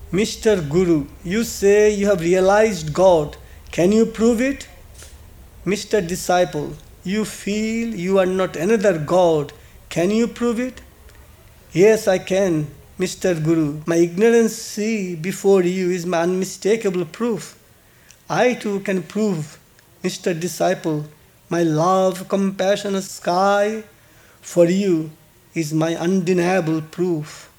Mr. Guru, you say you have realized God. Can you prove it? Mr. Disciple, you feel you are not another God. Can you prove it? Yes, I can, Mr. Guru. My ignorance before you is my unmistakable proof. I too can prove, Mr. Disciple, my love, compassion, sky for you is my undeniable proof.